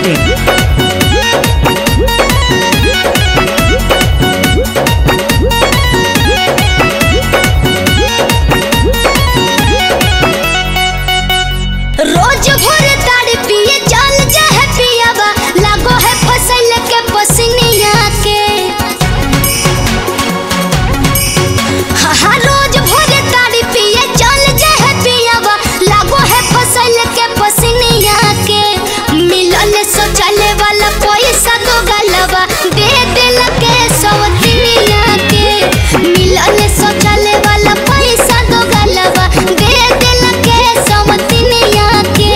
रोज भोर ताड़ी पिए चल जाए पियावा लागो है फसल के पसनिया के हाँ रोज भोर ताड़ी पिए चल जाए पियावा लागो है फसल के पसनिया के मिलन सो चले वाला पैसा दो गलवा दे दिल के सवतिनिया के मिलन सो चले वाला पैसा दो गलवा दे दिल के सवतिनिया के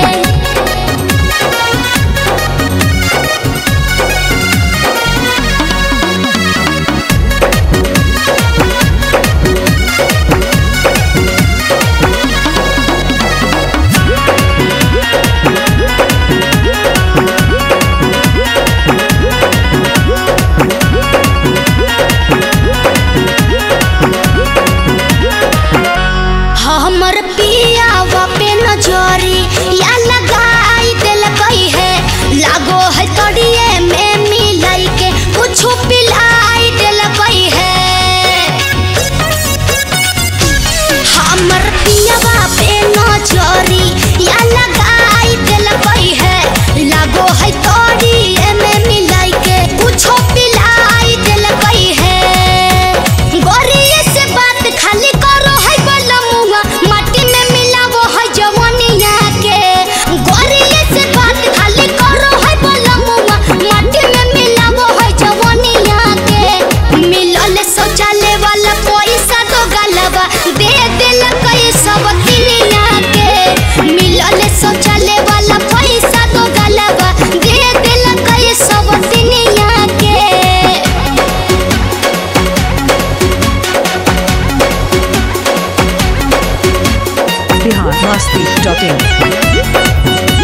हमर पियावा पे नजरी या लगाई दिल कई है लागो है तड़िए में मिलाई के कुछ पिलाई दिल कई है हमर पियावा पे नजरी या लगाई दिल कई है लागो है तड़िए में मिलाई के कुछ पिलाई दिल कई है गोरिये से बात खाली करो है बलमुआ माटी में मिलावो है जवानिया के गोरिये से बात खाली करो है बलमुआ माटी में मिलावो है जवानिया के मिलल शौचालय वाला पैसा दो गलवा दे दिल कई सवतिनिया के मिलल शौचालय वाला पैसा दो गलवा दे दिल कई सवतिनिया के biharmasti.in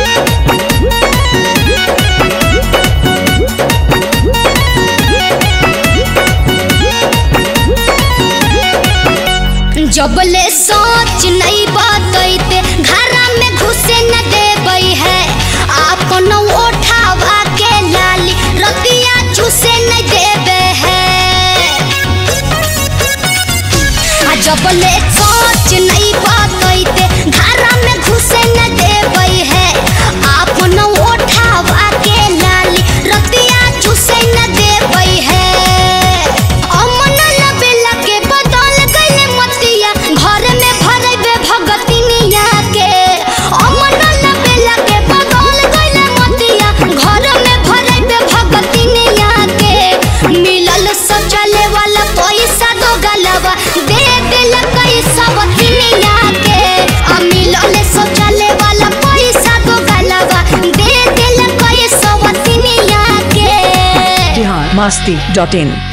जबले सोच नहीं बतैते घरा में घुसे न देबई है आपन उठावा के लाली रतिया चूसे न देबे है जबले सोच नहीं बतैते घरा में घुसे न देबई है आपन उठावा के लाली रतिया चूसे न देबई है अमन लबेला के बदल गइले मतिया घर में भरबे भगतिनिया के अमन लबेला के बदल गइले मतिया घर में भरबे भगतिनिया के मिलल शौचालय वाला पैसा दो गलवा दे दिल कई सवतिनिया के मिलल शौचालय वाला पैसा दो गलवा दे दिल कई सवतिनिया के biharmasti.in